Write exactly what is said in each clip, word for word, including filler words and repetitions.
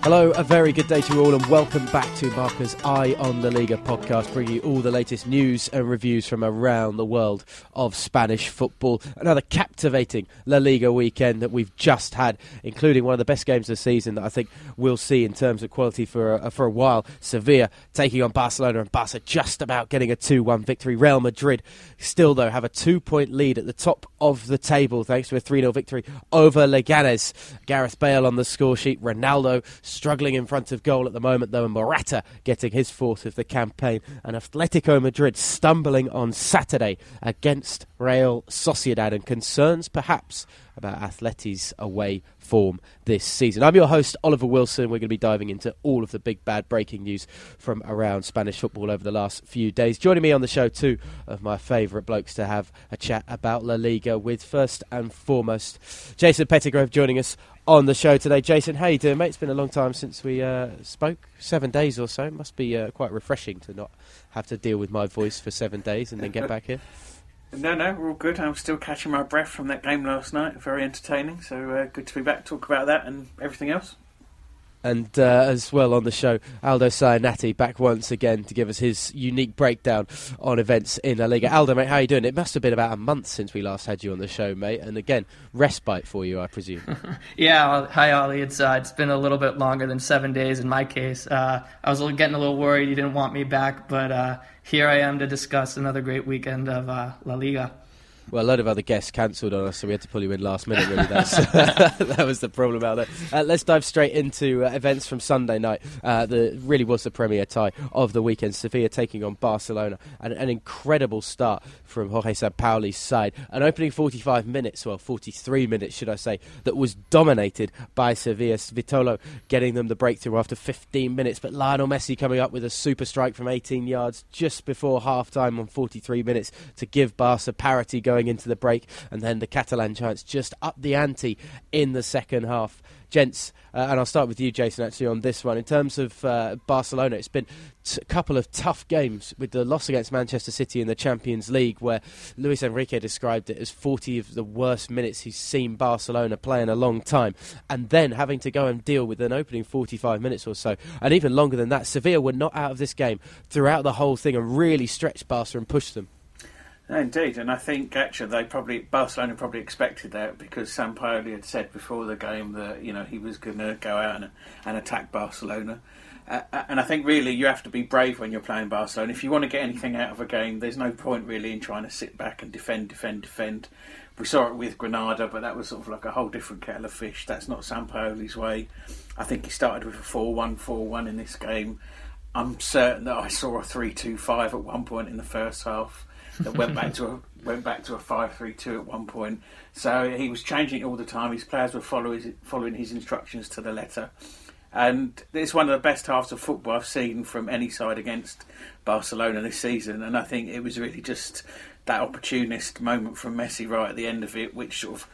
Hello, a very good day to you all and welcome back to Marca's Eye on La Liga podcast, bringing you all the latest news and reviews from around the world of Spanish football. Another captivating La Liga weekend that we've just had, including one of the best games of the season that I think we'll see in terms of quality for a, for a while. Sevilla taking on Barcelona, and Barca just about getting a two one victory. Real Madrid still, though, have a two-point lead at the top of the table thanks to a three nil victory over Leganes. Gareth Bale on the score sheet, Ronaldo struggling in front of goal at the moment, though, and Morata getting his fourth of the campaign. And Atletico Madrid stumbling on Saturday against Real Sociedad, and concerns perhaps about Atleti's away form this season. I'm your host, Oliver Wilson. We're going to be diving into all of the big bad breaking news from around Spanish football over the last few days. Joining me on the show, two of my favourite blokes to have a chat about La Liga with. First and foremost, Jason Pettigrove joining us on the show today. Jason, how you doing, mate? It's been a long time since we uh, spoke, seven days or so. It must be uh, quite refreshing to not have to deal with my voice for seven days and then get back here. No, no, we're all good. I'm still catching my breath from that game last night. Very entertaining. So uh, good to be back, talk about that and everything else. And uh, as well on the show, Aldo Cianatti back once again to give us his unique breakdown on events in La Liga. Aldo, mate, how are you doing? It must have been about a month since we last had you on the show, mate. And again, respite for you, I presume. yeah, well, hi, Ollie. It's uh, it's been a little bit longer than seven days in my case. Uh, I was getting a little worried you didn't want me back, but uh, here I am to discuss another great weekend of uh, La Liga. Well, a load of other guests cancelled on us, so we had to pull you in last minute, really. That's, that was the problem out there. Uh, let's dive straight into uh, events from Sunday night. Uh, the really was the premier tie of the weekend. Sevilla taking on Barcelona. And an incredible start from Jorge Sampaoli's side. An opening forty-five minutes, well, forty-three minutes, should I say, that was dominated by Sevilla. Vitolo getting them the breakthrough after fifteen minutes. But Lionel Messi coming up with a super strike from eighteen yards just before half-time on forty-three minutes to give Barca parity going going into the break, and then the Catalan Giants just up the ante in the second half. Gents, uh, and I'll start with you, Jason, actually, on this one. In terms of uh, Barcelona, it's been t- a couple of tough games with the loss against Manchester City in the Champions League, where Luis Enrique described it as forty of the worst minutes he's seen Barcelona play in a long time, and then having to go and deal with an opening forty-five minutes or so, and even longer than that. Sevilla were not out of this game throughout the whole thing and really stretched Barca and pushed them. No, indeed, and I think actually they probably Barcelona probably expected that, because Sampaoli had said before the game that, you know, he was going to go out and, and attack Barcelona. Uh, and I think really you have to be brave when you're playing Barcelona. If you want to get anything out of a game, there's no point really in trying to sit back and defend, defend, defend. We saw it with Granada, but that was sort of like a whole different kettle of fish. That's not Sampaoli's way. I think he started with a four one, four one in this game. I'm certain that I saw a three two five at one point in the first half. That went back to a went back to a five three two at one point. So he was changing it all the time. His players were following following his instructions to the letter, and it's one of the best halves of football I've seen from any side against Barcelona this season. And I think it was really just that opportunist moment from Messi right at the end of it, which sort of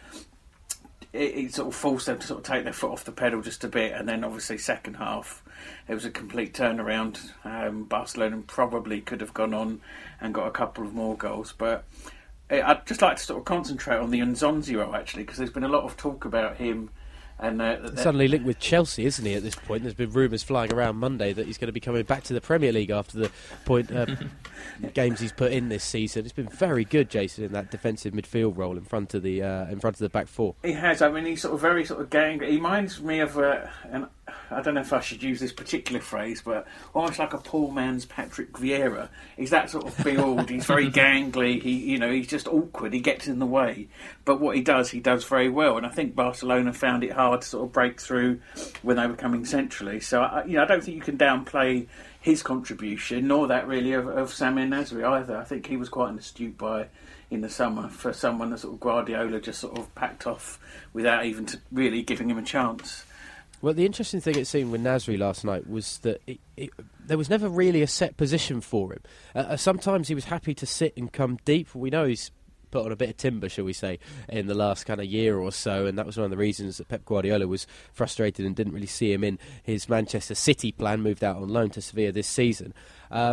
it, it sort of forced them to sort of take their foot off the pedal just a bit. And then obviously second half, it was a complete turnaround. Um, Barcelona probably could have gone on and got a couple of more goals. But I'd just like to sort of concentrate on the Nzonzi role, actually, because there's been a lot of talk about him. And uh, suddenly linked with Chelsea, isn't he, at this point? There's been rumours flying around Monday that he's going to be coming back to the Premier League after the point uh, games he's put in this season. It's been very good, Jason, in that defensive midfield role in front of the uh, in front of the back four. He has. I mean, he's sort of very sort of gang. He reminds me of uh, an. I don't know if I should use this particular phrase, but almost like a poor man's Patrick Vieira. He's that sort of build. He's very gangly. He, you know, he's just awkward. He gets in the way. But what he does, he does very well. And I think Barcelona found it hard to sort of break through when they were coming centrally. So, I, you know, I don't think you can downplay his contribution, nor that really of, of Samir Nasri either. I think he was quite an astute buy in the summer for someone that sort of Guardiola just sort of packed off without even to really giving him a chance. Well, the interesting thing it seemed with Nasri last night was that it, it, there was never really a set position for him. Uh, sometimes he was happy to sit and come deep. We know he's put on a bit of timber, shall we say, in the last kind of year or so, and that was one of the reasons that Pep Guardiola was frustrated and didn't really see him in his Manchester City plan, moved out on loan to Sevilla this season. Um,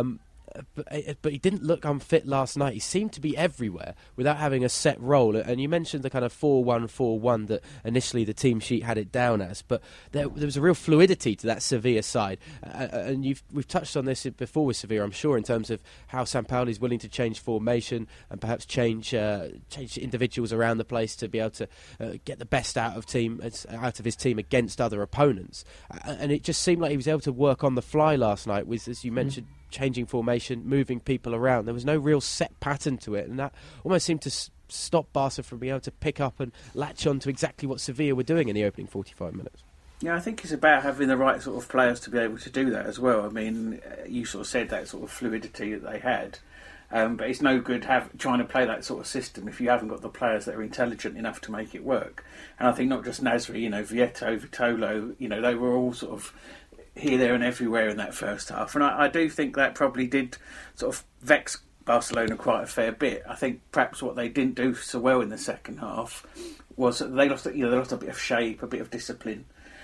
but, but he didn't look unfit last night. He seemed to be everywhere without having a set role. And you mentioned the kind of four one four one that initially the team sheet had it down as, but there, there was a real fluidity to that Sevilla side. Uh, and you've, we've touched on this before with Sevilla, I'm sure, in terms of how Sampaoli is willing to change formation and perhaps change uh, change individuals around the place to be able to uh, get the best out of team out of his team against other opponents. Uh, and it just seemed like he was able to work on the fly last night with, as you mentioned, mm. changing formation, moving people around. There was no real set pattern to it, and that almost seemed to s- stop Barca from being able to pick up and latch on to exactly what Sevilla were doing in the opening forty-five minutes. Yeah, I think it's about having the right sort of players to be able to do that as well. I mean, you sort of said that sort of fluidity that they had, um, but it's no good have, trying to play that sort of system if you haven't got the players that are intelligent enough to make it work. And I think not just Nasri, you know, Vieto, Vitolo, you know, they were all sort of here, there and everywhere in that first half. And I, I do think that probably did sort of vex Barcelona quite a fair bit. I think perhaps what they didn't do so well in the second half was that they lost, you know, they lost a bit of shape, a bit of discipline.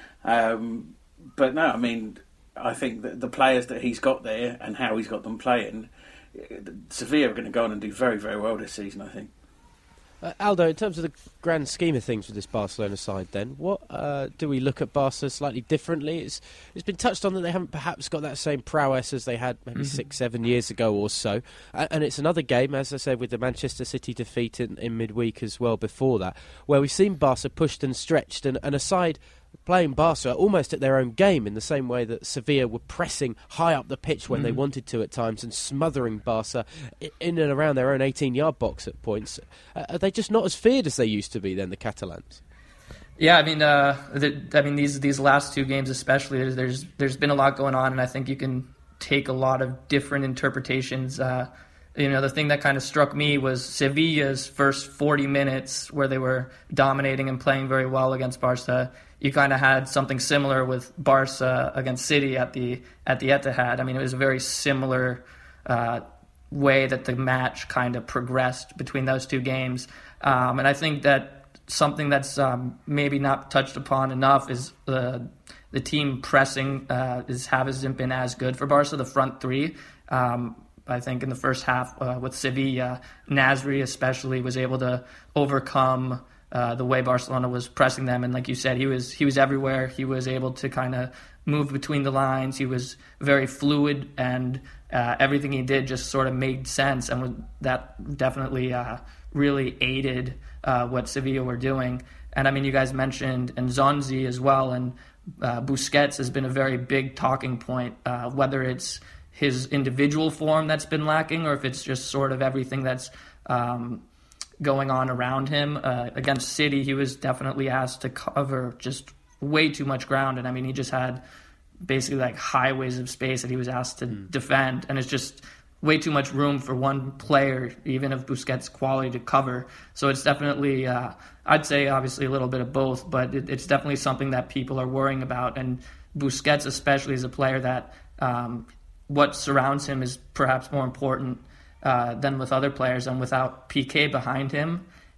Um, but no, I mean, I think that the players that he's got there and how he's got them playing, Sevilla are going to go on and do very, very well this season, I think. Uh, Aldo, in terms of the grand scheme of things with this Barcelona side then, what uh, do we look at Barca slightly differently? It's, it's been touched on that they haven't perhaps got that same prowess as they had maybe mm-hmm. six, seven years ago or so. Uh, and it's another game, as I said, with the Manchester City defeat in, in midweek as well before that, where we've seen Barca pushed and stretched, and, and aside playing Barca almost at their own game in the same way that Sevilla were pressing high up the pitch when mm. they wanted to at times and smothering Barca in and around their own eighteen-yard box at points. Uh, are they just not as feared as they used to be then, the Catalans? Yeah, I mean, uh, the, I mean these these last two games especially, there's there's been a lot going on, and I think you can take a lot of different interpretations. Uh, you know, the thing that kind of struck me was Sevilla's first forty minutes where they were dominating and playing very well against Barca. You kind of had something similar with Barca against City at the at the Etihad. I mean, it was a very similar uh, way that the match kind of progressed between those two games. Um, and I think that something that's um, maybe not touched upon enough is the the team pressing uh, is hasn't been as good for Barca. The front three. Um, I think in the first half uh, with Sevilla, Nasri especially was able to overcome Uh, the way Barcelona was pressing them, and like you said, he was he was everywhere. He was able to kind of move between the lines. He was very fluid, and uh, everything he did just sort of made sense, and that definitely uh, really aided uh, what Sevilla were doing. And I mean, you guys mentioned Nzonzi as well, and uh, Busquets has been a very big talking point, uh, whether it's his individual form that's been lacking, or if it's just sort of everything that's um, going on around him. Uh, against City, he was definitely asked to cover just way too much ground, and I mean, he just had basically like highways of space that he was asked to mm. defend, and it's just way too much room for one player, even of Busquets' quality, to cover. So it's definitely, uh, I'd say obviously a little bit of both, but it, it's definitely something that people are worrying about, and Busquets especially is a player that um, what surrounds him is perhaps more important Uh, than with other players, and without P K behind him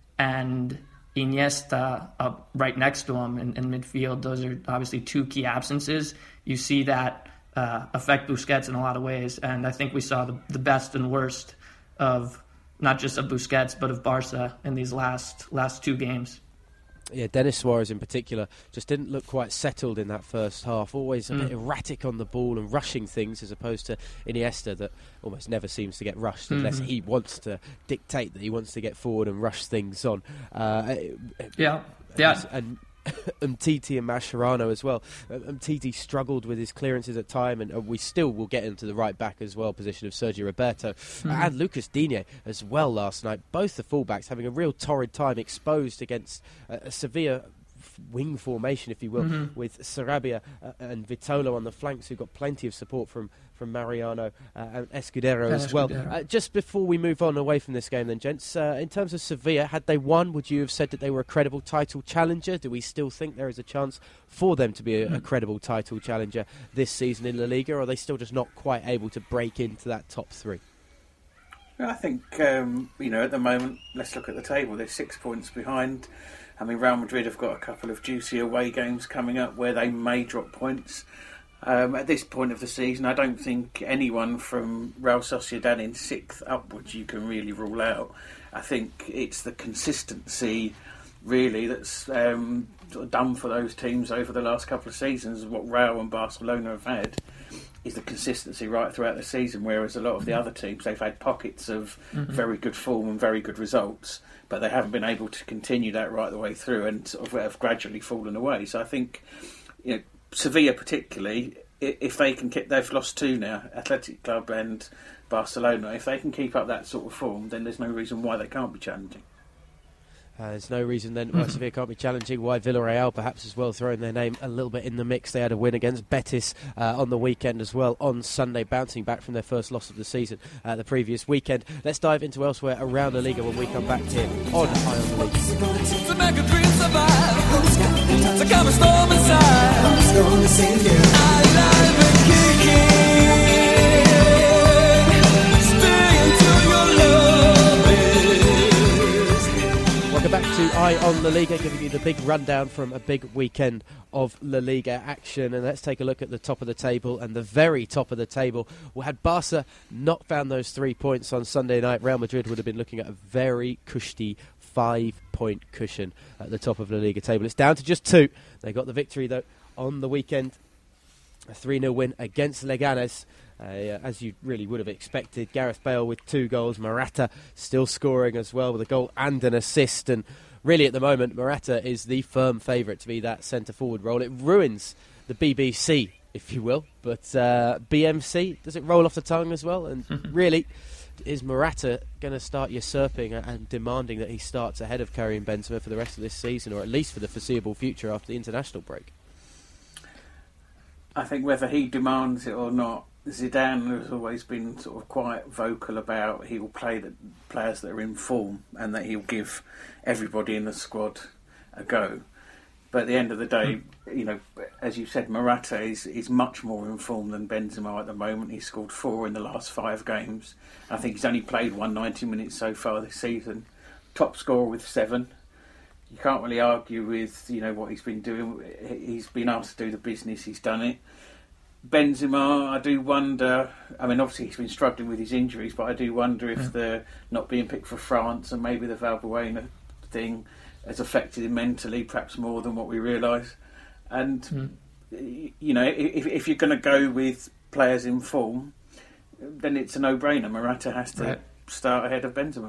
and Iniesta up right next to him in, in midfield, those are obviously two key absences. You see that uh, affect Busquets in a lot of ways, and I think we saw the, the best and worst of not just of Busquets but of Barca in these last last two games. Yeah, Denis Suarez in particular just didn't look quite settled in that first half. Always a mm. bit erratic on the ball and rushing things, as opposed to Iniesta that almost never seems to get rushed mm-hmm. unless he wants to dictate that he wants to get forward and rush things on. Uh, yeah, yeah. And Umtiti and Mascherano as well. Umtiti struggled with his clearances at time, and we still will get into the right back as well position of Sergio Roberto mm-hmm. and Lucas Digne as well last night. Both the fullbacks having a real torrid time, exposed against uh, a Sevilla wing formation, if you will, mm-hmm. with Sarabia uh, and Vitolo on the flanks, who got plenty of support from from Mariano uh, and Escudero yeah, as well. Uh, just before we move on away from this game then, gents, uh, in terms of Sevilla, had they won, would you have said that they were a credible title challenger? Do we still think there is a chance for them to be a, mm. a credible title challenger this season in La Liga, or are they still just not quite able to break into that top three? I think, um, you know, at the moment, let's look at the table. They're six points behind. I mean, Real Madrid have got a couple of juicy away games coming up where they may drop points. Um, at this point of the season, I don't think anyone from Real Sociedad in sixth upwards you can really rule out. I think it's the consistency, really, that's um, sort of done for those teams over the last couple of seasons. What Real and Barcelona have had is the consistency right throughout the season, whereas a lot of the other teams, they've had pockets of mm-hmm. very good form and very good results, but they haven't been able to continue that right the way through and sort of have gradually fallen away. So I think, you know, Sevilla particularly, if they can keep, they've lost two now, Athletic Club and Barcelona. If they can keep up that sort of form, then there's no reason why they can't be challenging. Uh, there's no reason then why Sevilla can't be challenging, why Villarreal perhaps as well throwing their name a little bit in the mix. They had a win against Betis uh, on the weekend as well on Sunday, bouncing back from their first loss of the season uh, the previous weekend. Let's dive into elsewhere around La Liga when we come back here on Eye on the League. To make a dream survive, to come a storm inside, alive and kicking, stay until your love is. Welcome back to Eye on La Liga, giving you the big rundown from a big weekend of La Liga action. And let's take a look at the top of the table, and the very top of the table. Well, had Barca not found those three points on Sunday night, Real Madrid would have been looking at a very cushy five-point cushion at the top of the La Liga table. It's down to just two. They got the victory, though, on the weekend. A three nil win against Leganes. Uh, as you really would have expected. Gareth Bale with two goals. Morata still scoring as well with a goal and an assist. And really at the moment, Morata is the firm favourite to be that centre-forward role. It ruins the B B C, if you will. But uh, B M C, does it roll off the tongue as well? And really, is Morata going to start usurping and demanding that he starts ahead of Karim Benzema for the rest of this season, or at least for the foreseeable future after the international break? I think whether he demands it or not, Zidane has always been sort of quite vocal about he will play the players that are in form and that he'll give everybody in the squad a go. But at the end of the day, you know, as you said, Morata is, is much more in form than Benzema at the moment. He's scored four in the last five games. I think he's only played one ninety minutes so far this season. Top scorer with seven. You can't really argue with, you know, what he's been doing. He's been asked to do the business. He's done it. Benzema, I do wonder, I mean obviously he's been struggling with his injuries, but I do wonder if yeah. the not being picked for France and maybe the Valbuena thing has affected him mentally perhaps more than what we realise. And mm. you know, if, if you're going to go with players in form, then it's a no-brainer. Morata has to right. start ahead of Benzema.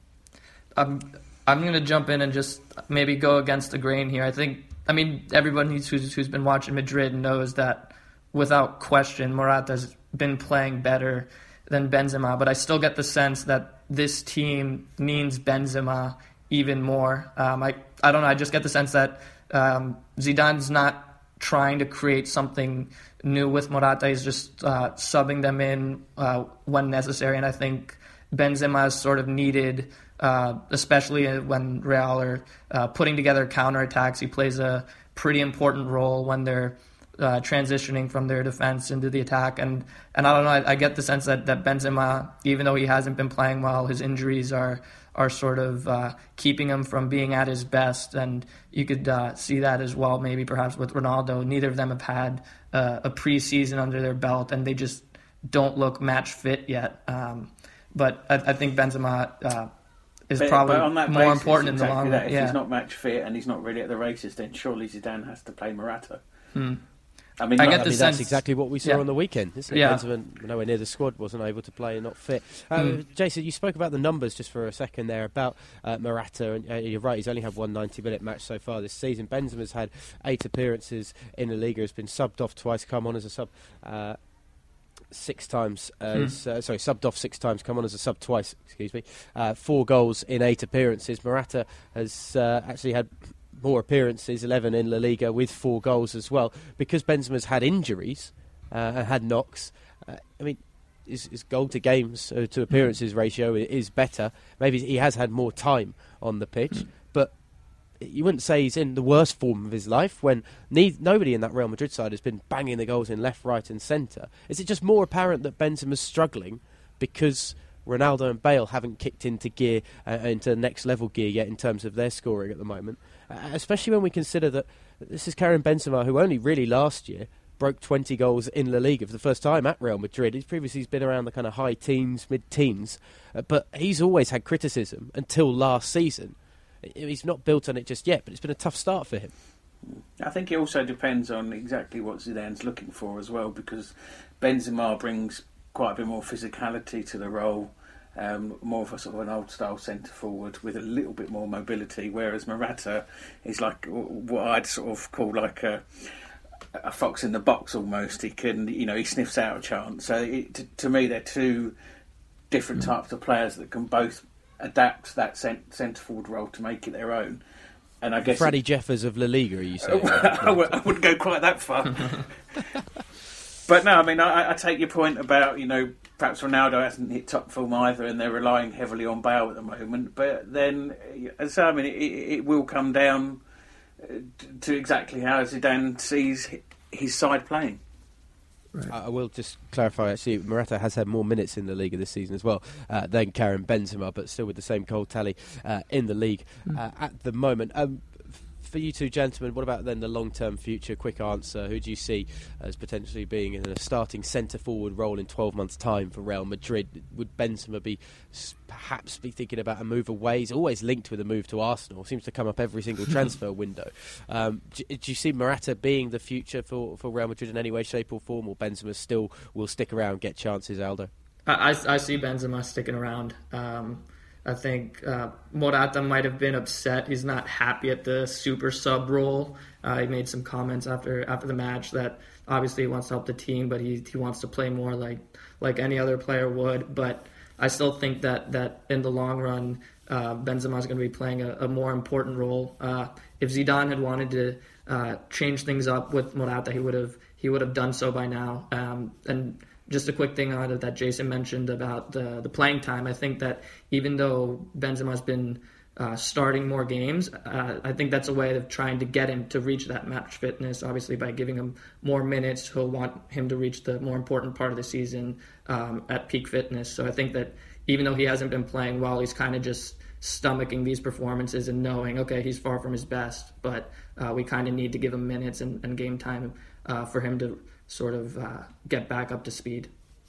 I'm, I'm going to jump in and just maybe go against the grain here. I think, I mean, everybody who's, who's been watching Madrid knows that without question, Morata's been playing better than Benzema, but I still get the sense that this team needs Benzema even more. Um, I I don't know, I just get the sense that um, Zidane's not trying to create something new with Morata. He's just uh, subbing them in uh, when necessary, and I think Benzema is sort of needed, uh, especially when Real are uh, putting together counterattacks. He plays a pretty important role when they're Uh, transitioning from their defense into the attack, and and I don't know, I, I get the sense that, that Benzema, even though he hasn't been playing well, his injuries are are sort of uh, keeping him from being at his best, and you could uh, see that as well maybe perhaps with Ronaldo. Neither of them have had uh, a preseason under their belt, and they just don't look match fit yet. Um, but I, I think Benzema uh, is but, probably but on that more basis, important exactly in the long run. run. If yeah. he's not match fit and he's not really at the races, then surely Zidane has to play Morata. Hmm. I mean, I not, get I the mean, sense that's exactly what we saw yeah. on the weekend, isn't it? Yeah. Benzema nowhere near the squad, wasn't able to play and not fit. Uh, Mm. Jason, you spoke about the numbers just for a second there about uh, Morata, and uh, you're right, he's only had one ninety-minute match so far this season. Benzema's had eight appearances in the Liga, has been subbed off twice, come on as a sub uh, six times, as, mm. uh, sorry, subbed off six times, come on as a sub twice, excuse me. Uh, four goals in eight appearances. Morata has uh, actually had more appearances, eleven in La Liga, with four goals as well. Because Benzema's had injuries uh, and had knocks, uh, I mean, his, his goal to games uh, to appearances ratio is better. Maybe he has had more time on the pitch, but you wouldn't say he's in the worst form of his life when ne- nobody in that Real Madrid side has been banging the goals in left, right and centre. Is it just more apparent that Benzema's struggling because Ronaldo and Bale haven't kicked into gear, uh, into next level gear yet in terms of their scoring at the moment? Uh, especially when we consider that this is Karim Benzema, who only really last year broke twenty goals in La Liga for the first time at Real Madrid. He's previously been around the kind of high teens, mid-teens, uh, but he's always had criticism until last season. He's not built on it just yet, but it's been a tough start for him. I think it also depends on exactly what Zidane's looking for as well, because Benzema brings quite a bit more physicality to the role, um, more of a sort of an old-style centre-forward with a little bit more mobility, whereas Morata is like what I'd sort of call like a, a fox in the box almost. He can, you know, he sniffs out a chance. So it, to, to me, they're two different types of players that can both adapt that centre-forward role to make it their own. And I guess Fraddy it, Jeffers of La Liga, are you saying? I wouldn't go quite that far. But no, I mean, I, I take your point about, you know, perhaps Ronaldo hasn't hit top form either, and they're relying heavily on Bale at the moment. But then, so I mean, it, it will come down to exactly how Zidane sees his side playing. Right. I will just clarify, actually, Morata has had more minutes in the league this season as well uh, than Karim Benzema, but still with the same goal tally uh, in the league uh, at the moment. Um, for you two gentlemen, what about then the long-term future? Quick answer. Who do you see as potentially being in a starting centre-forward role in twelve months' time for Real Madrid? Would Benzema be perhaps be thinking about a move away? He's always linked with a move to Arsenal. Seems to come up every single transfer window. Um, do, do you see Morata being the future for, for Real Madrid in any way, shape or form, or Benzema still will stick around, get chances, Aldo? I, I, I see Benzema sticking around. Um, I think uh, Morata might have been upset. He's not happy at the super sub role. Uh, he made some comments after after the match that obviously he wants to help the team, but he he wants to play more like like any other player would. But I still think that, that in the long run, uh, Benzema is going to be playing a, a more important role. Uh, if Zidane had wanted to uh, change things up with Morata, he would have he would have done so by now. Um, and Just a quick thing on it that Jason mentioned about the the playing time. I think that even though Benzema's been uh, starting more games, uh, I think that's a way of trying to get him to reach that match fitness. Obviously, by giving him more minutes, he'll want him to reach the more important part of the season um, at peak fitness. So I think that even though he hasn't been playing well, he's kind of just stomaching these performances and knowing, okay, he's far from his best, but uh, we kind of need to give him minutes and, and game time uh, for him to sort of uh, get back up to speed.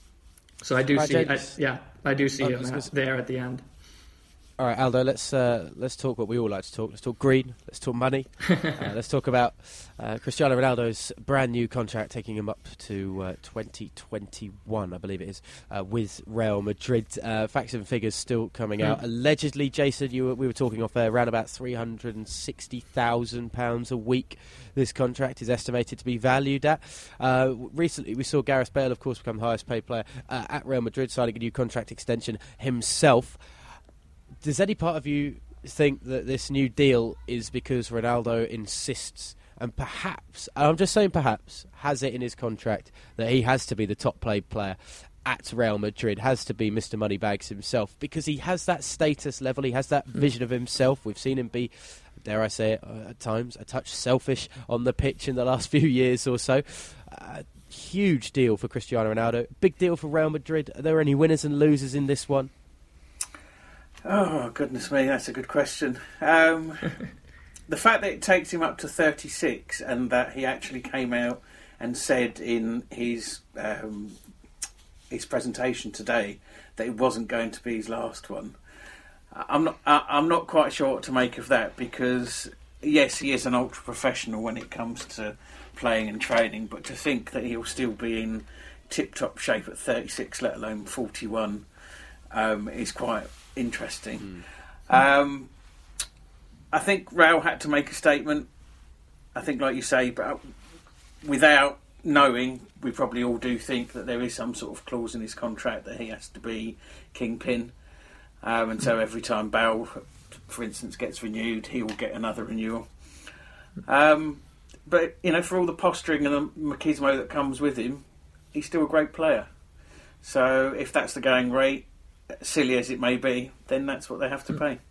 So I do right, see, I, yeah, I do see oh, him at, there at the end. All right, Aldo, let's uh, let's talk what we all like to talk. Let's talk green. Let's talk money. uh, let's talk about uh, Cristiano Ronaldo's brand new contract, taking him up to uh, twenty twenty-one, I believe it is, uh, with Real Madrid. Uh, facts and figures still coming mm. out. Allegedly, Jason, you were, we were talking off air, around about three hundred and sixty thousand pounds a week. This contract is estimated to be valued at. Uh, recently, we saw Gareth Bale, of course, become the highest paid player uh, at Real Madrid, signing a new contract extension himself. Does any part of you think that this new deal is because Ronaldo insists, and perhaps, I'm just saying perhaps, has it in his contract that he has to be the top paid player at Real Madrid, has to be Mister Moneybags himself, because he has that status level, he has that vision of himself. We've seen him be, dare I say it, uh, at times, a touch selfish on the pitch in the last few years or so. Uh, huge deal for Cristiano Ronaldo, big deal for Real Madrid. Are there any winners and losers in this one? Oh, goodness me, that's a good question. Um, the fact that it takes him up to thirty-six and that he actually came out and said in his um, his presentation today that it wasn't going to be his last one, I'm not I'm not quite sure what to make of that, because yes, he is an ultra professional when it comes to playing and training, but to think that he'll still be in tip-top shape at thirty-six, let alone forty-one, um, is quite interesting. Mm. Um, I think Real had to make a statement. I think, like you say, but without knowing, we probably all do think that there is some sort of clause in his contract that he has to be kingpin. Um, and so every time Bale, for instance, gets renewed, he will get another renewal. Um, but, you know, for all the posturing and the machismo that comes with him, he's still a great player. So if that's the going rate, silly as it may be, then that's what they have to pay.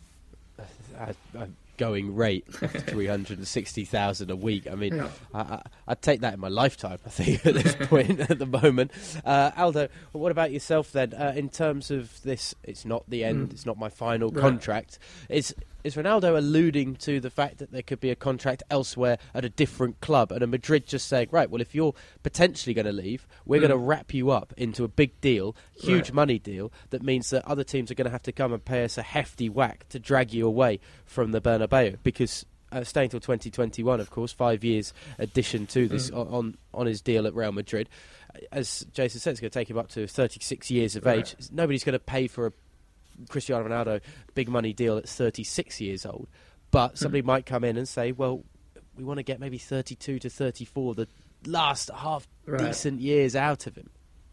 A, a going rate of three hundred and sixty thousand a week. I mean, yeah. I, I, I'd take that in my lifetime, I think, at this point at the moment. Uh, Aldo, what about yourself then? Uh, in terms of this, it's not the end. Mm. It's not my final right. contract. It's is Ronaldo alluding to the fact that there could be a contract elsewhere at a different club, and a Madrid just saying, right, well, if you're potentially going to leave, we're mm. going to wrap you up into a big deal, huge right. money deal, that means that other teams are going to have to come and pay us a hefty whack to drag you away from the Bernabeu, because uh, staying till twenty twenty-one, of course, five years addition to this mm. on, on his deal at Real Madrid. As Jason said, it's going to take him up to thirty-six years of right. age. Nobody's going to pay for a Cristiano Ronaldo big money deal at thirty-six years old, but somebody mm. might come in and say, well, we want to get maybe thirty-two to thirty-four, the last half right. decent years out of him.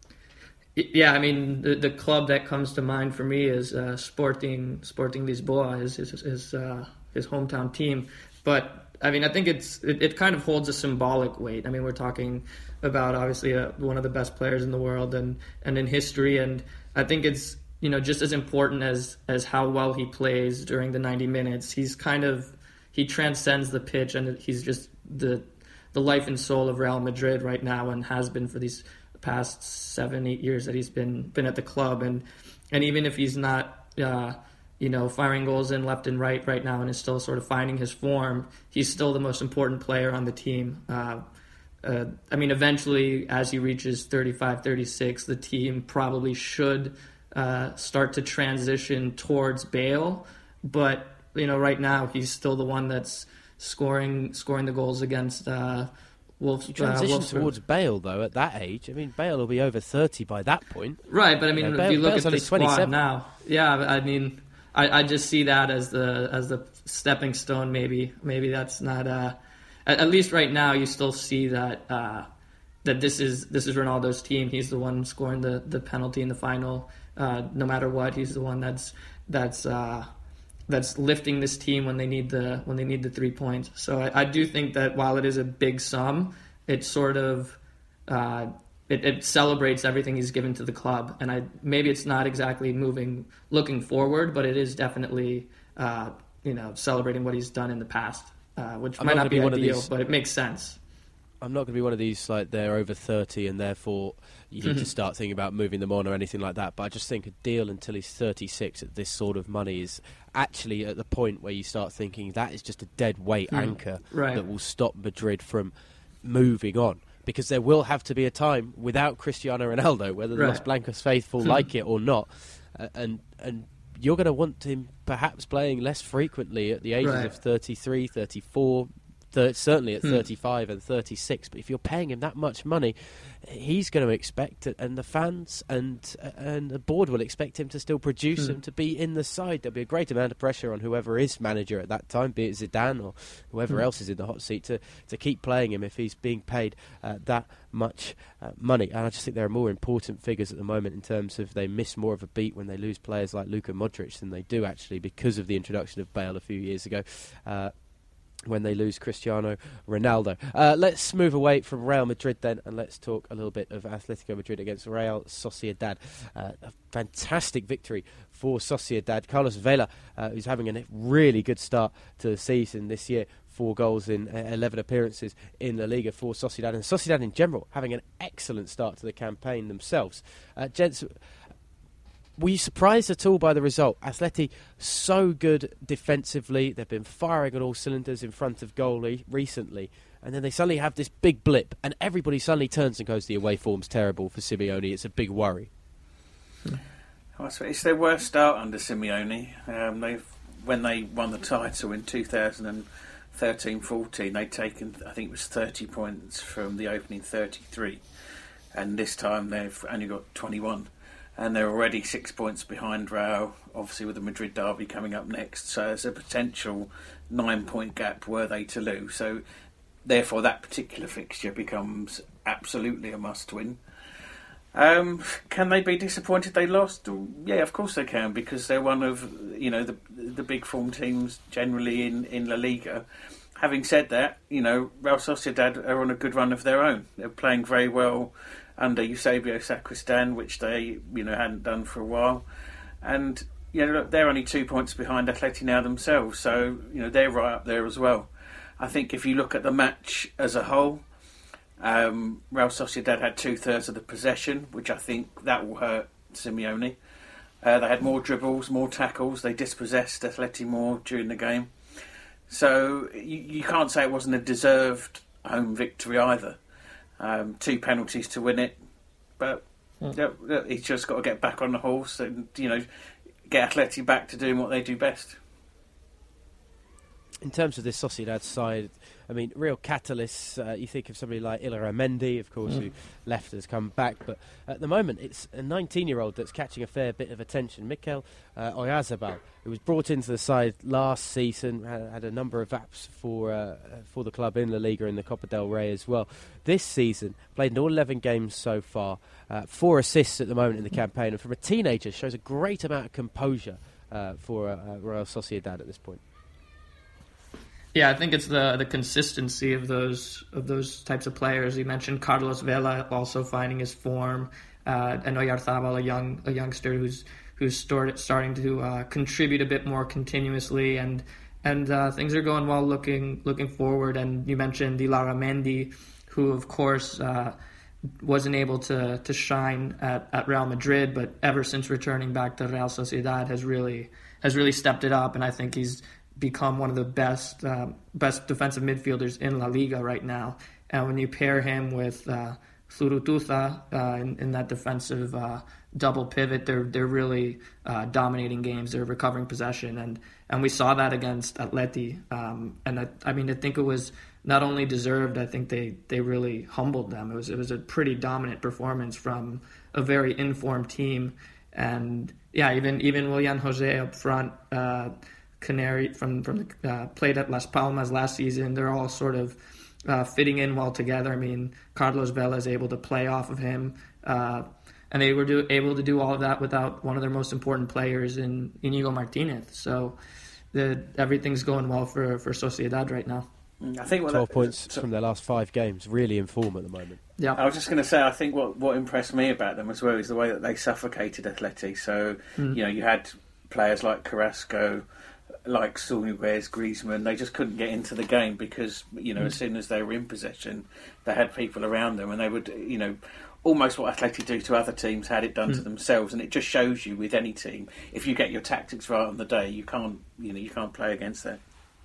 Yeah, I mean, the, the club that comes to mind for me is uh, Sporting Sporting Lisboa, his his his, uh, his hometown team. But I mean, I think it's it, it kind of holds a symbolic weight. I mean, we're talking about obviously uh, one of the best players in the world and, and in history, and I think it's, you know, just as important as as how well he plays during the ninety minutes. He's kind of he transcends the pitch, and he's just the the life and soul of Real Madrid right now, and has been for these past seven, eight years that he's been been at the club. And and even if he's not, uh, you know, firing goals in left and right right now, and is still sort of finding his form, he's still the most important player on the team. Uh, uh, I mean, eventually, as he reaches thirty-five, thirty-six, the team probably should uh, start to transition towards Bale. But, you know, right now he's still the one that's scoring scoring the goals against uh, Wolves. You transition uh, towards Bale, though, at that age. I mean, Bale will be over thirty by that point. Right, but I mean, you know, if Bale, you look Bale's at the squad twenty-seven now, yeah, I mean, I, I just see that as the as the stepping stone. Maybe, maybe that's not. Uh, at, at least right now, you still see that uh, that this is this is Ronaldo's team. He's the one scoring the, the penalty in the final. Uh, no matter what, he's the one that's that's. Uh, that's lifting this team when they need the when they need the three points. So I, I do think that while it is a big sum, it sort of uh, it, it celebrates everything he's given to the club. And I maybe it's not exactly moving looking forward, but it is definitely uh, you know celebrating what he's done in the past, uh, which I'm might not not be, be one ideal, of these... but it makes sense. I'm not going to be one of these, like, they're over thirty and therefore you need to start thinking about moving them on or anything like that. But I just think a deal until he's thirty-six at this sort of money is actually at the point where you start thinking that is just a dead weight mm. anchor right. that will stop Madrid from moving on. Because there will have to be a time without Cristiano Ronaldo, whether the right. Los Blancos faithful like it or not. Uh, and and you're going to want him perhaps playing less frequently at the ages right. of thirty-three, thirty-four, Thir- certainly at hmm. thirty-five and thirty-six, but if you're paying him that much money, he's going to expect it, and the fans and uh, and the board will expect him to still produce hmm. him to be in the side. There'll be a great amount of pressure on whoever is manager at that time, be it Zidane or whoever hmm. else is in the hot seat, to, to keep playing him if he's being paid uh, that much uh, money. And I just think there are more important figures at the moment in terms of they miss more of a beat when they lose players like Luka Modric than they do actually because of the introduction of Bale a few years ago. Uh, when they lose Cristiano Ronaldo. Uh, let's move away from Real Madrid then, and let's talk a little bit of Atletico Madrid against Real Sociedad. Uh, a fantastic victory for Sociedad. Carlos Vela, uh, who's having a really good start to the season this year, four goals in uh, eleven appearances in La Liga for Sociedad, and Sociedad in general having an excellent start to the campaign themselves. Uh, gents, were you surprised at all by the result? Atleti so good defensively. They've been firing on all cylinders in front of goal re- recently. And then they suddenly have this big blip. And everybody suddenly turns and goes, the away form's terrible for Simeone. It's a big worry. Well, it's their worst start under Simeone. Um, they've when they won the title in two thousand thirteen fourteen, they'd taken, I think it was thirty points from the opening thirty-three. And this time they've only got twenty-one. And they're already six points behind Real, obviously with the Madrid derby coming up next. So there's a potential nine-point gap were they to lose. So therefore that particular fixture becomes absolutely a must-win. Um, can they be disappointed they lost? Yeah, of course they can, because they're one of, you know, the the big form teams generally in, in La Liga. Having said that, you know, Real Sociedad are on a good run of their own. They're playing very well under Eusebio Sacristan, which they, you know, hadn't done for a while. And, you know, look, they're only two points behind Atleti now themselves, so, you know, they're right up there as well. I think if you look at the match as a whole, um, Real Sociedad had two-thirds of the possession, which I think that will hurt Simeone. Uh, they had more dribbles, more tackles. They dispossessed Atleti more during the game. So you, you can't say it wasn't a deserved home victory either. Um, two penalties to win it, but mm. he's just got to get back on the horse and, you know, get Atleti back to doing what they do best. In terms of this Sociedad side, I mean, real catalysts, uh, you think of somebody like Illarramendi, of course, mm. who left, has come back, but at the moment it's a nineteen-year-old that's catching a fair bit of attention. Mikel uh, Oyarzabal, who was brought into the side last season, had, had a number of apps for uh, for the club in La Liga and the Copa del Rey as well. This season, played in all eleven games so far, uh, four assists at the moment in the campaign, and from a teenager, shows a great amount of composure uh, for uh, Real Sociedad at this point. Yeah, I think it's the the consistency of those of those types of players. You mentioned Carlos Vela also finding his form, uh, and Oyarzabal, a young a youngster who's who's started, starting to uh, contribute a bit more continuously, and and uh, things are going well looking looking forward. And you mentioned Illarramendi, who of course uh, wasn't able to to shine at, at Real Madrid, but ever since returning back to Real Sociedad has really has really stepped it up, and I think he's become one of the best uh, best defensive midfielders in La Liga right now. And when you pair him with uh, Zurutuza uh, in, in that defensive uh, double pivot, they're they're really uh, dominating games. They're recovering possession, and and we saw that against Atleti. Um, and I, I mean, I think it was not only deserved. I think they, they really humbled them. It was it was a pretty dominant performance from a very informed team. And yeah, even even Willian Jose up front. Uh, Canary from from the, uh, played at Las Palmas last season. They're all sort of uh, fitting in well together. I mean, Carlos Vela is able to play off of him, uh, and they were do, able to do all of that without one of their most important players in Inigo Martinez. So the, everything's going well for, for Sociedad right now. I think what twelve that, points so, from their last five games, really in form at the moment. Yeah, I was just going to say, I think what what impressed me about them as well is the way that they suffocated Atleti. So mm. you know, you had players like Carrasco, like Suárez, Griezmann, they just couldn't get into the game because, you know, mm. as soon as they were in possession, they had people around them, and they would, you know, almost what Atleti do to other teams had it done mm. to themselves. And it just shows you with any team, if you get your tactics right on the day, you can't, you know, you can't play against that.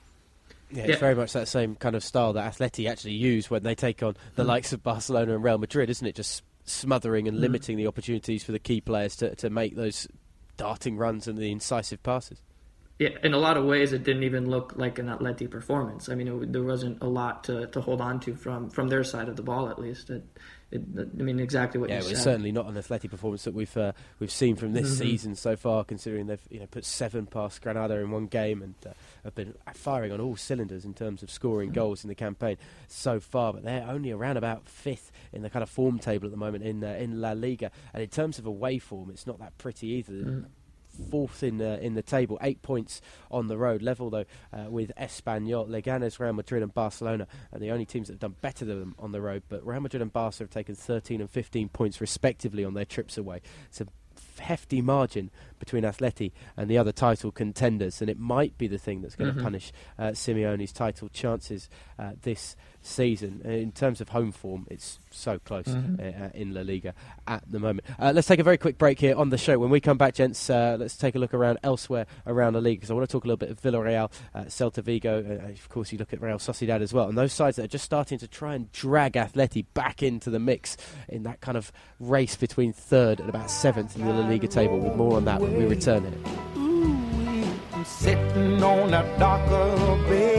Yeah, it's yeah. very much that same kind of style that Atleti actually use when they take on the mm. likes of Barcelona and Real Madrid, isn't it? Just smothering and mm. limiting the opportunities for the key players to, to make those darting runs and the incisive passes. Yeah, in a lot of ways, it didn't even look like an Atleti performance. I mean, it, there wasn't a lot to, to hold on to from, from their side of the ball, at least. It, it, I mean, exactly what yeah, you said. Yeah, it's certainly not an Atleti performance that we've uh, we've seen from this mm-hmm. season so far, considering they've you know put seven past Granada in one game and uh, have been firing on all cylinders in terms of scoring mm-hmm. goals in the campaign so far. But they're only around about fifth in the kind of form table at the moment in uh, in La Liga, and in terms of away form, it's not that pretty either. Mm-hmm. Fourth in uh, in the table, eight points on the road, level though uh, with Espanyol, Leganes, Real Madrid and Barcelona are the only teams that have done better than them on the road, but Real Madrid and Barca have taken thirteen and fifteen points respectively on their trips away. It's a hefty margin between Atleti and the other title contenders, and it might be the thing that's going to mm-hmm. punish uh, Simeone's title chances uh, this season. In terms of home form, it's so close mm-hmm. uh, in La Liga at the moment. Uh, let's take a very quick break here on the show. When we come back, gents, uh, let's take a look around elsewhere around the league, because I want to talk a little bit of Villarreal, uh, Celta Vigo, uh, of course you look at Real Sociedad as well, and those sides that are just starting to try and drag Atleti back into the mix in that kind of race between third and about seventh in the La Liga table. With more on that when we return here. Ooh, I'm sitting on a darker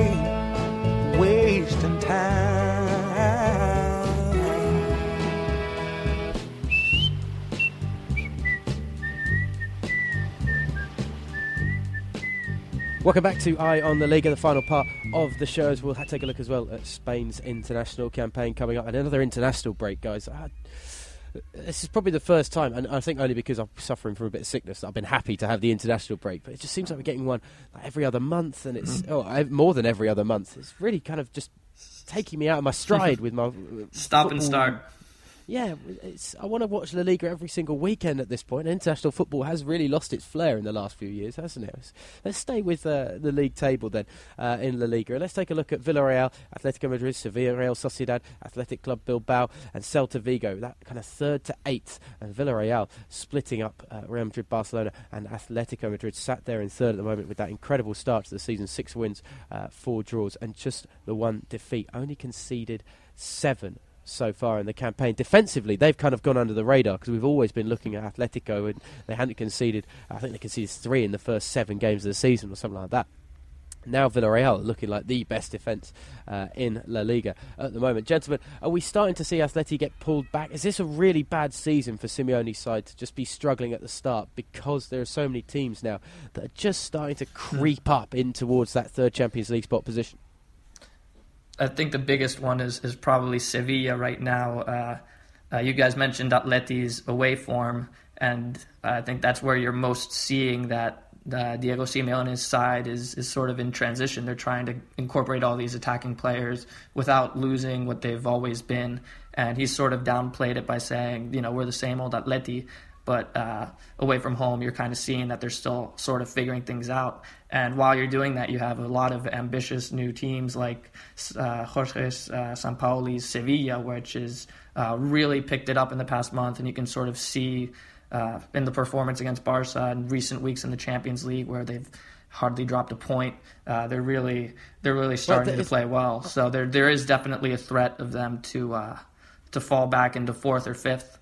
bay, wasting time. Welcome back to Eye on the Liga, the final part of the show, as we'll take a look as well at Spain's international campaign coming up, and another international break, guys. Uh, This is probably the first time, and I think only because I'm suffering from a bit of sickness, that I've been happy to have the international break. But it just seems like we're getting one like every other month, and it's oh, more than every other month. It's really kind of just taking me out of my stride with my stop football. and start. Yeah, it's, I want to watch La Liga every single weekend at this point. International football has really lost its flair in the last few years, hasn't it? Let's stay with uh, the league table then uh, in La Liga. Let's take a look at Villarreal, Atletico Madrid, Sevilla, Real Sociedad, Athletic Club Bilbao and Celta Vigo. That kind of third to eighth. And Villarreal splitting up uh, Real Madrid, Barcelona and Atletico Madrid sat there in third at the moment with that incredible start to the season. Six wins, uh, four draws and just the one defeat. Only conceded seven so far in the campaign. Defensively, they've kind of gone under the radar because we've always been looking at Atletico and they hadn't conceded, I think they conceded three in the first seven games of the season or something like that. Now Villarreal looking like the best defence uh, in La Liga at the moment. Gentlemen, are we starting to see Atleti get pulled back? Is this a really bad season for Simeone's side to just be struggling at the start because there are so many teams now that are just starting to creep up in towards that third Champions League spot position? I think the biggest one is, is probably Sevilla right now. Uh, uh, you guys mentioned Atleti's away form, and I think that's where you're most seeing that uh, Diego Simeone's side is, is sort of in transition. They're trying to incorporate all these attacking players without losing what they've always been, and he's sort of downplayed it by saying, you know, we're the same old Atleti. But uh, away from home, you're kind of seeing that they're still sort of figuring things out. And while you're doing that, you have a lot of ambitious new teams like uh, Jorge uh, Sampaoli's Sevilla, which has uh, really picked it up in the past month. And you can sort of see uh, in the performance against Barca in recent weeks in the Champions League where they've hardly dropped a point. Uh, they're really they're really starting well, to play well. So there there is definitely a threat of them to uh, to fall back into fourth or fifth.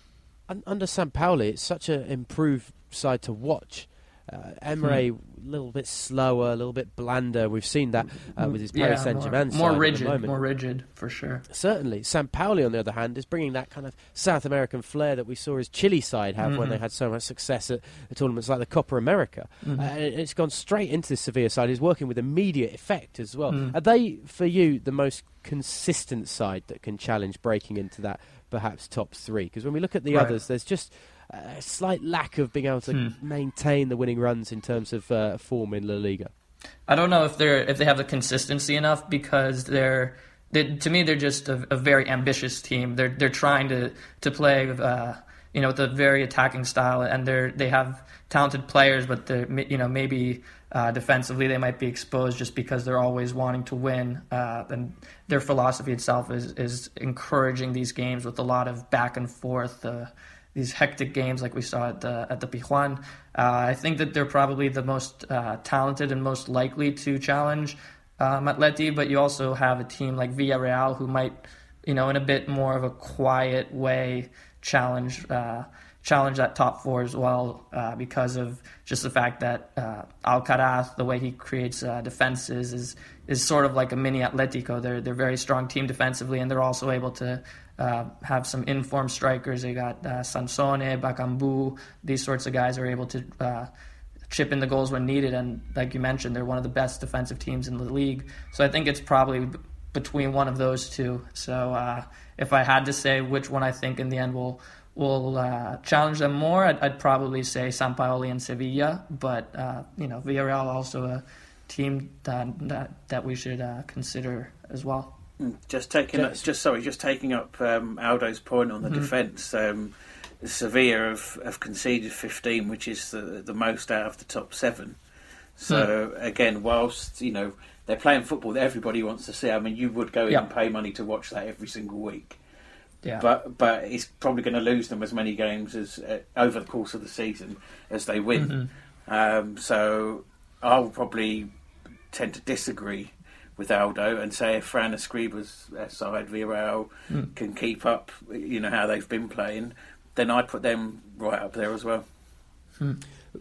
Under Sampaoli, it's such an improved side to watch. Uh, Emre, a hmm. little bit slower, a little bit blander. We've seen that uh, with his Paris yeah, Saint-Germain side more rigid, at the moment. More rigid, for sure. Certainly. Sampaoli, on the other hand, is bringing that kind of South American flair that we saw his Chile side have mm-hmm. when they had so much success at, at tournaments like the Copa America. Mm-hmm. Uh, and it's gone straight into the Sevilla side. He's working with immediate effect as well. Mm. Are they, for you, the most consistent side that can challenge breaking into that perhaps top three? Because when we look at the right. others, there's just a slight lack of being able to hmm. maintain the winning runs in terms of uh, form in La Liga. I don't know if they're if they have the consistency enough because they're they, to me they're just a, a very ambitious team. They're they're trying to to play uh, you know with a very attacking style, and they're they have talented players, but they're you know maybe uh, defensively they might be exposed just because they're always wanting to win. Uh, and their philosophy itself is is encouraging these games with a lot of back and forth. Uh, These hectic games like we saw at the at the Pizjuán. Uh, I think that they're probably the most uh, talented and most likely to challenge um, Atleti, but you also have a team like Villarreal who might, you know, in a bit more of a quiet way challenge uh, challenge that top four as well uh, because of just the fact that uh, Alcaraz, the way he creates uh, defenses, is is sort of like a mini Atletico. They're they're a very strong team defensively, and they're also able to Uh, have some informed strikers. They got uh, Sansone, Bakambu. These sorts of guys are able to uh, chip in the goals when needed. And like you mentioned, they're one of the best defensive teams in the league. So I think it's probably b- between one of those two. So uh, if I had to say which one I think in the end will will uh, challenge them more, I'd, I'd probably say Sampaoli and Sevilla. But uh, you know, Villarreal also a team that that, that we should uh, consider as well. Just taking up, just sorry, just taking up um, Aldo's point on the mm-hmm. defence. Um, Sevilla have, have conceded fifteen, which is the the most out of the top seven. So mm. again, whilst you know they're playing football that everybody wants to see, I mean, you would go in yeah. and pay money to watch that every single week. Yeah. But but it's probably going to lose them as many games as uh, over the course of the season as they win. Mm-hmm. Um, so I'll probably tend to disagree with Aldo and say if Fran Escriba's side, Villarreal, mm. can keep up, you know, how they've been playing, then I'd put them right up there as well. Hmm.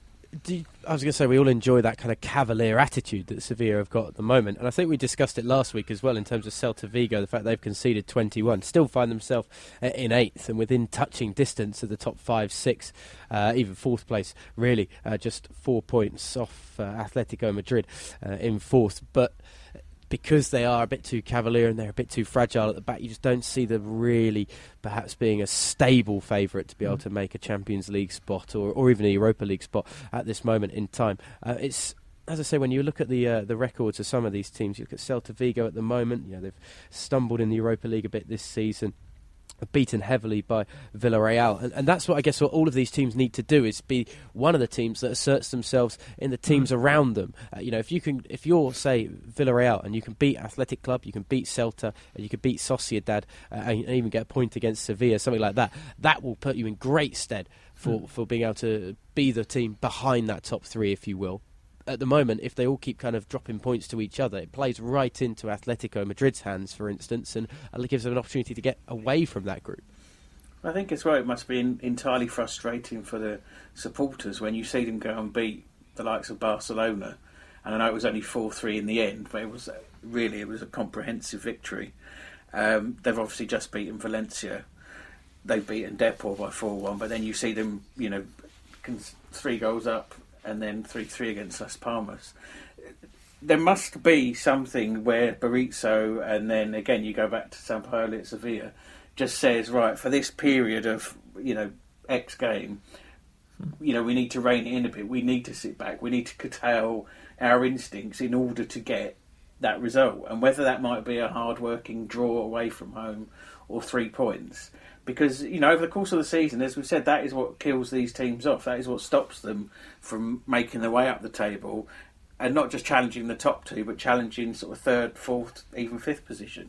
Do you, I was going to say we all enjoy that kind of cavalier attitude that Sevilla have got at the moment, and I think we discussed it last week as well in terms of Celta Vigo, the fact they've conceded twenty-one, still find themselves in eighth and within touching distance of the top five, six, uh, even fourth place really, uh, just four points off uh, Atletico Madrid uh, in fourth, but because they are a bit too cavalier and they're a bit too fragile at the back, you just don't see them really perhaps being a stable favourite to be able to make a Champions League spot or, or even a Europa League spot at this moment in time. Uh, it's as I say, when you look at the uh, the records of some of these teams, you look at Celta Vigo at the moment, you know, they've stumbled in the Europa League a bit this season. beaten heavily by Villarreal, and, and that's what I guess what all of these teams need to do is be one of the teams that asserts themselves in the teams mm. around them. Uh, you know, if you can, if you're say Villarreal and you can beat Athletic Club, you can beat Celta, and you can beat Sociedad, uh, and, and even get a point against Sevilla, something like that, that will put you in great stead for, mm. for being able to be the team behind that top three, if you will. At the moment, if they all keep kind of dropping points to each other, it plays right into Atletico Madrid's hands, for instance, and it gives them an opportunity to get away from that group. I think as well it must be in, entirely frustrating for the supporters when you see them go and beat the likes of Barcelona, and I know it was only four three in the end, but it was really it was a comprehensive victory. Um, they've obviously just beaten Valencia. They've beaten Depor by four one, but then you see them, you know, three goals up, and then three three against Las Palmas. There must be something where Berizzo, and then again you go back to Sampaoli at Sevilla, just says, right, for this period of, you know, X game, you know, we need to rein it in a bit. We need to sit back. We need to curtail our instincts in order to get that result. And whether that might be a hard-working draw away from home or three points... Because, you know, over the course of the season, as we said, that is what kills these teams off. That is what stops them from making their way up the table and not just challenging the top two, but challenging sort of third, fourth, even fifth position.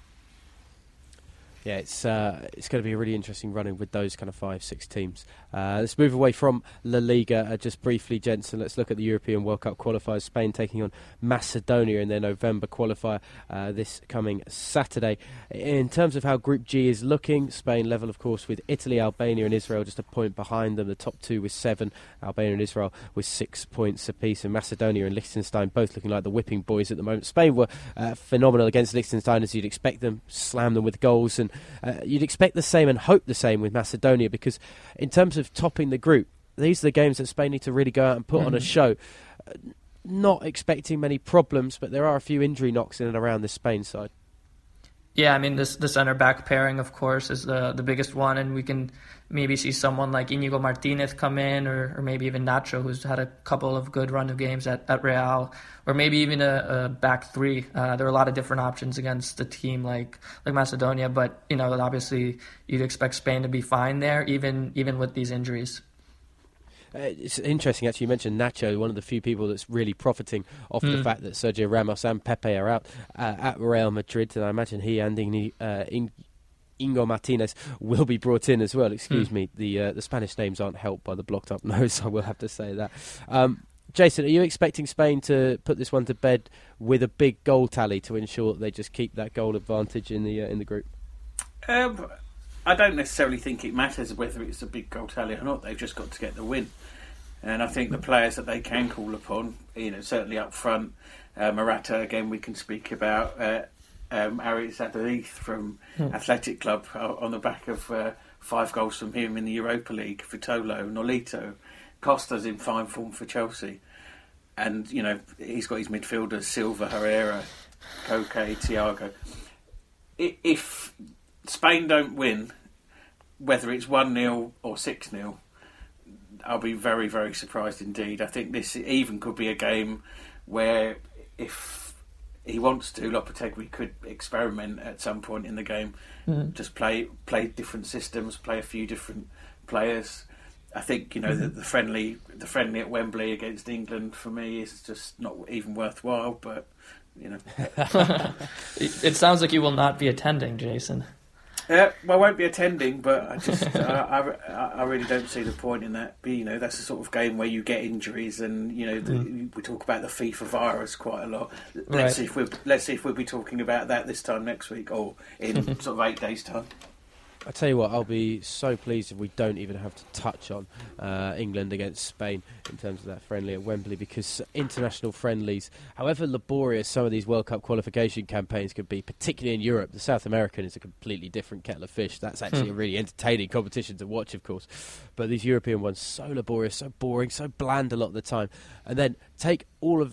Yeah, it's uh, it's going to be a really interesting running with those kind of five, six teams. Uh, let's move away from La Liga uh, just briefly, Jensen. Let's look at the European World Cup qualifiers. Spain taking on Macedonia in their November qualifier uh, this coming Saturday. In terms of how Group G is looking, Spain level, of course, with Italy, Albania and Israel just a point behind them. The top two with seven, Albania and Israel with six points apiece. And Macedonia and Liechtenstein both looking like the whipping boys at the moment. Spain were uh, phenomenal against Liechtenstein, as you'd expect them, slam them with goals, and Uh, you'd expect the same and hope the same with Macedonia, because in terms of topping the group, these are the games that Spain need to really go out and put mm. on a show. Uh, not expecting many problems, but there are a few injury knocks in and around this Spain side. Yeah, I mean, this, the centre-back pairing, of course, is the the biggest one, and we can maybe see someone like Íñigo Martínez come in, or, or maybe even Nacho, who's had a couple of good run of games at, at Real, or maybe even a, a back three. Uh, there are a lot of different options against a team like like Macedonia, but, you know, obviously you'd expect Spain to be fine there, even even with these injuries. Uh, it's interesting, actually, you mentioned Nacho, one of the few people that's really profiting off mm. the fact that Sergio Ramos and Pepe are out uh, at Real Madrid, and I imagine he and Íñigo uh, Íñigo Martínez will be brought in as well. Excuse mm. me, the uh, the Spanish names aren't helped by the blocked up nose, I will have to say that. Um, Jason, are you expecting Spain to put this one to bed with a big goal tally to ensure that they just keep that goal advantage in the uh, in the group? Um, I don't necessarily think it matters whether it's a big goal tally or not. They've just got to get the win. And I think the players that they can call upon, you know, certainly up front, uh, Morata, again, we can speak about, uh, um, Aritz Adalith from mm. Athletic Club uh, on the back of uh, five goals from him in the Europa League, Vitolo, Nolito, Costa's in fine form for Chelsea. And, you know, he's got his midfielders, Silva, Herrera, Koke, Thiago. If Spain don't win, whether it's one nil or six nil, I'll be very, very surprised indeed. I think this even could be a game where, if he wants to, Lopetegui could experiment at some point in the game. Mm. Just play play different systems, play a few different players. I think, you know, mm-hmm. the, the friendly the friendly at Wembley against England for me is just not even worthwhile. But, you know, it sounds like you will not be attending, Jason. Yeah, well, I won't be attending, but I just I, I, I really don't see the point in that. But, you know, that's the sort of game where you get injuries, and, you know, the, mm. we talk about the FIFA virus quite a lot. Let's right. see if we let's see if we'll be talking about that this time next week or in sort of eight days' time. I tell you what, I'll be so pleased if we don't even have to touch on uh, England against Spain in terms of that friendly at Wembley, because international friendlies, however laborious some of these World Cup qualification campaigns could be, particularly in Europe, the South American is a completely different kettle of fish. That's actually a really entertaining competition to watch, of course. But these European ones, so laborious, so boring, so bland a lot of the time. And then take all of that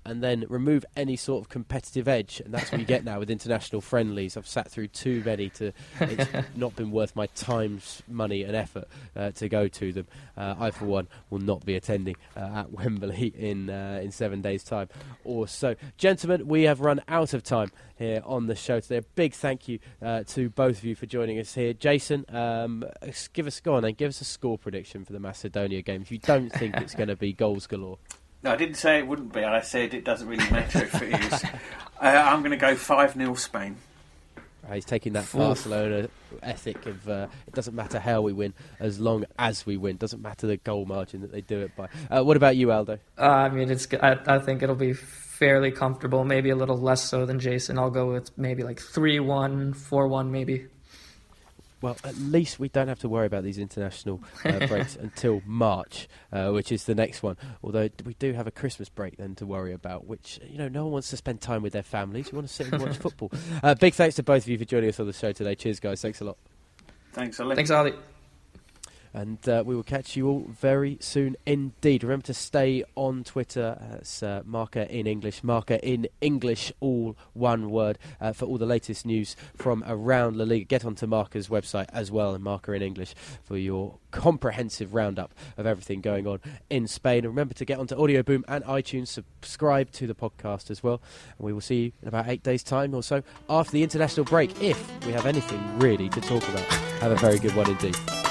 and then remove any sort of competitive edge, and that's what you get now with international friendlies. I've sat through too many to it's not been worth my time, money and effort uh, to go to them. Uh, I, for one, will not be attending uh, at Wembley in uh, in seven days' time or so. Gentlemen, we have run out of time here on the show today. A big thank you uh, to both of you for joining us here. Jason, um, give us go on and give us a score prediction for the Macedonia game if you don't think it's going to be goals galore. No, I didn't say it wouldn't be. I said it doesn't really matter if it is. Uh, I'm going to go five nil Spain. Uh, he's taking that Oof. Barcelona ethic of uh, it doesn't matter how we win as long as we win. Doesn't matter the goal margin that they do it by. Uh, what about you, Aldo? Uh, I mean, it's. I, I think it'll be fairly comfortable, maybe a little less so than Jason. I'll go with maybe like three one, four one maybe. Well, at least we don't have to worry about these international uh, breaks until March, uh, which is the next one. Although we do have a Christmas break then to worry about, which, you know, no one wants to spend time with their families. You want to sit and watch football. Uh, big thanks to both of you for joining us on the show today. Cheers, guys. Thanks a lot. Thanks, Ollie. Thanks, Ollie. And uh, we will catch you all very soon indeed. Remember to stay on Twitter. That's uh, Marca in English. Marca in English, all one word, uh, for all the latest news from around La Liga. Get onto Marca's website as well, and Marca in English, for your comprehensive roundup of everything going on in Spain. And remember to get onto Audio Boom and iTunes. Subscribe to the podcast as well. And we will see you in about eight days' time or so after the international break, if we have anything really to talk about. Have a very good one indeed.